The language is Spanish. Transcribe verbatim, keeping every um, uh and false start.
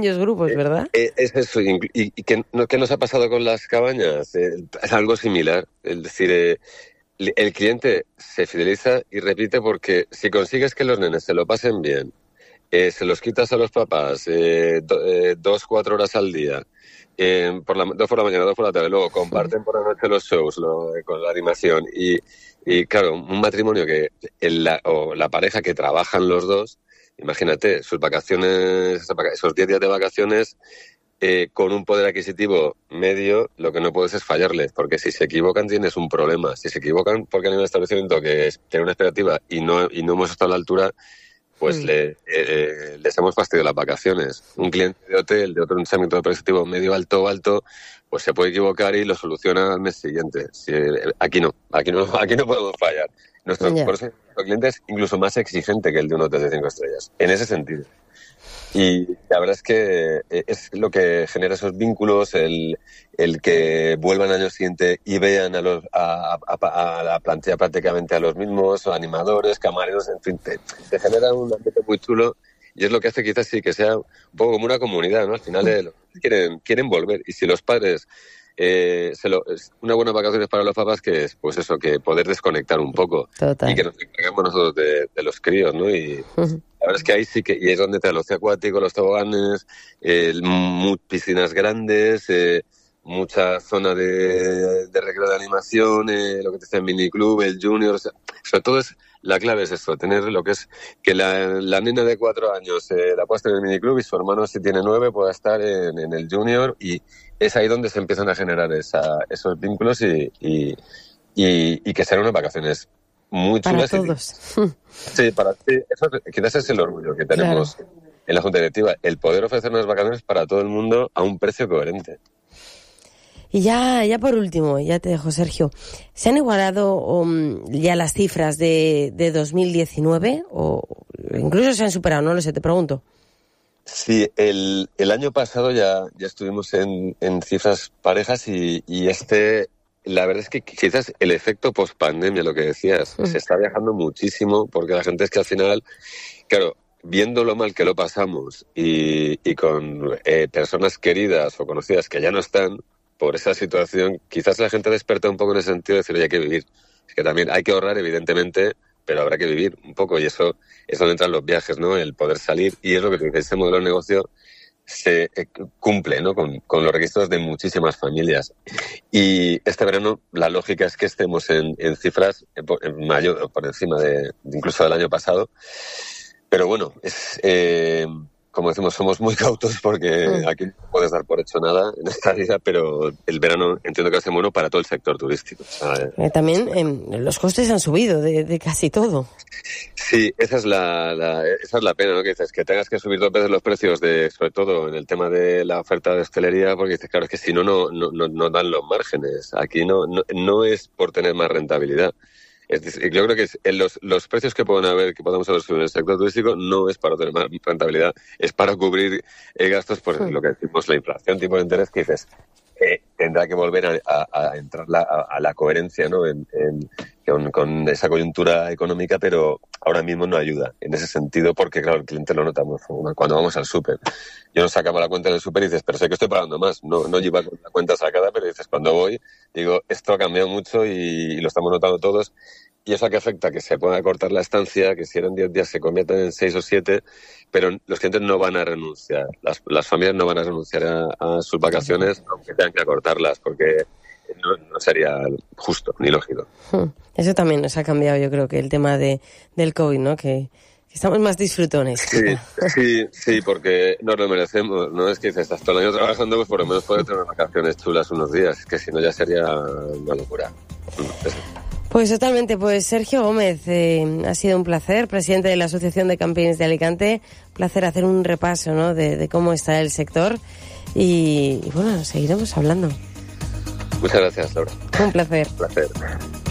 pequeños grupos, ¿verdad? Eh, es eso, y, y ¿qué, ¿qué nos ha pasado con las cabañas? Eh, es algo similar, es decir, eh, el cliente se fideliza y repite porque si consigues que los nenes se lo pasen bien, eh, se los quitas a los papás eh, do, eh, dos, cuatro horas al día, eh, por la, dos por la mañana, dos por la tarde, luego comparten por la noche los shows lo, eh, con la animación y, y claro, un matrimonio que el, la, o la pareja que trabajan los dos, imagínate, sus vacaciones, esos diez días de vacaciones, Eh, con un poder adquisitivo medio, lo que no puedes es fallarles, porque si se equivocan tienes un problema. Si se equivocan porque hay un establecimiento que es, tiene una expectativa y no y no hemos estado a la altura, pues mm. le, eh, les hemos fastidiado las vacaciones. Un cliente de hotel, de otro pensamiento adquisitivo medio, alto, alto, pues se puede equivocar y lo soluciona al mes siguiente. Si, aquí no, aquí no, aquí no podemos fallar. Nuestro, yeah. Por eso nuestro cliente es incluso más exigente que el de un hotel de cinco estrellas, en ese sentido. Y la verdad es que es lo que genera esos vínculos, el, el que vuelvan al año siguiente y vean a, los, a, a, a la plantilla prácticamente a los mismos, o animadores, camareros, en fin, te, te genera un ambiente muy chulo y es lo que hace quizás sí que sea un poco como una comunidad, ¿no? Al final eh, quieren, quieren volver y si los padres... Eh, se lo, es una buena vacaciones para los papás que es pues eso, que poder desconectar un poco. Total. Y que nos encarguemos nosotros de, de los críos, ¿no? Y uh-huh. La verdad es que ahí sí que, y es donde está el ocio acuático, los toboganes, eh, piscinas grandes, eh, mucha zona de, de recreo de animación, eh, lo que te decía el miniclub, el junior, o sea, sobre todo es, la clave es eso, tener lo que es, que la, la nena de cuatro años eh, la pueda estar en el miniclub y su hermano si tiene nueve pueda estar en, en el junior y es ahí donde se empiezan a generar esa, esos vínculos y, y, y, y que sean unas vacaciones muy chulas. Para todos. Y, sí, para ti. Eso quizás es el orgullo que tenemos claro. En la Junta Directiva, el poder ofrecer unas vacaciones para todo el mundo a un precio coherente. Y ya, ya por último, ya te dejo, Sergio, ¿se han igualado um, ya las cifras de, de dos mil diecinueve o incluso se han superado? No lo sé, te pregunto. Sí, el, el año pasado ya, ya estuvimos en, en cifras parejas y, y este, la verdad es que quizás el efecto post-pandemia, lo que decías, mm. se está viajando muchísimo porque la gente es que al final, claro, viendo lo mal que lo pasamos y, y con eh, personas queridas o conocidas que ya no están, por esa situación, quizás la gente desperta un poco en el sentido de decir, oye, hay que vivir. Es que también hay que ahorrar, evidentemente, pero habrá que vivir un poco y eso es donde entran los viajes, ¿no? El poder salir y es lo que te dice, ese modelo de negocio se eh, cumple, ¿no? Con, con los registros de muchísimas familias. Y este verano la lógica es que estemos en, en cifras en mayor, por encima de, de incluso del año pasado. Pero bueno, es... Eh, como decimos, somos muy cautos porque mm. aquí no puedes dar por hecho nada en esta vida, pero el verano entiendo que hace bueno para todo el sector turístico. ¿Sabes? Eh, también eh, los costes han subido de, de casi todo. Sí, esa es la, la esa es la pena, ¿no? Que dices que tengas que subir dos veces los precios, de, sobre todo en el tema de la oferta de hostelería, porque dices, claro, es que si no, no, no, no dan los márgenes. Aquí no, no, no es por tener más rentabilidad. Es decir, yo creo que los, los precios que pueden haber, que podamos haber subido en el sector turístico no es para tener más rentabilidad, es para cubrir eh, gastos, pues sí. Lo que decimos, la inflación, tipo de interés, que dices, eh, tendrá que volver a, a, a entrar la, a, a la coherencia, ¿no? En, en, con, con esa coyuntura económica, pero ahora mismo no ayuda en ese sentido, porque claro, el cliente lo nota muy cuando vamos al súper. Yo no sacaba la cuenta en el súper y dices, pero sé que estoy pagando más. No, no lleva la cuenta sacada, pero dices, cuando voy, digo, esto ha cambiado mucho y, y lo estamos notando todos. Y eso a que afecta que se pueda cortar la estancia, que si eran diez días se conviertan en seis o siete, pero los clientes no van a renunciar. Las, las familias no van a renunciar a, a sus vacaciones, aunque tengan que acortarlas, porque no, no sería justo ni lógico. Eso también nos ha cambiado, yo creo, que el tema de del COVID, ¿no? Que, que estamos más disfrutones. Sí, sí, sí, porque nos lo merecemos. No es que dices, estás todo el año trabajando, pues por lo menos puedes tener vacaciones chulas unos días. Es que si no ya sería una locura. Pues totalmente, pues Sergio Gómez, eh, ha sido un placer, presidente de la Asociación de Campings de Alicante, un placer hacer un repaso, ¿no? de, de cómo está el sector y, y bueno, seguiremos hablando. Muchas gracias, Laura. Un placer. Un placer.